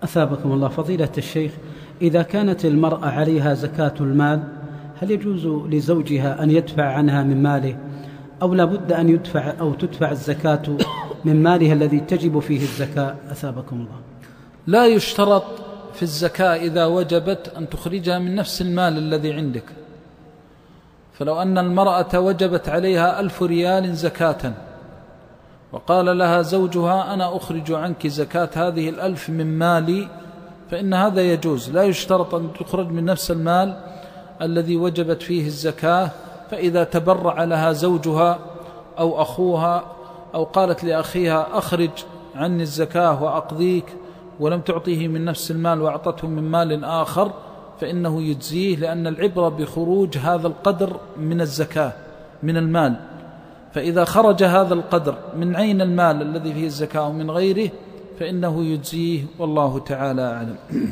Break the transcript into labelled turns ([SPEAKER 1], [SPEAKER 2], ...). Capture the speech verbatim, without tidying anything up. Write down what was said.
[SPEAKER 1] أثابكم الله فضيلة الشيخ، إذا كانت المرأة عليها زكاة المال هل يجوز لزوجها أن يدفع عنها من ماله، أو لا بد أن يدفع أو تدفع الزكاة من مالها الذي تجب فيه الزكاة؟ أثابكم الله.
[SPEAKER 2] لا يشترط في الزكاة إذا وجبت أن تخرجها من نفس المال الذي عندك. فلو أن المرأة وجبت عليها ألف ريال زكاة وقال لها زوجها أنا أخرج عنك زكاة هذه الألف من مالي، فإن هذا يجوز، لا يشترط أن تخرج من نفس المال الذي وجبت فيه الزكاة. فإذا تبرع لها زوجها أو أخوها أو قالت لأخيها أخرج عني الزكاة وأقضيك، ولم تعطيه من نفس المال وأعطته من مال آخر، فإنه يجزيه، لأن العبرة بخروج هذا القدر من الزكاة من المال. فإذا خرج هذا القدر من عين المال الذي فيه الزكاة ومن غيره فإنه يجزيه، والله تعالى أعلم.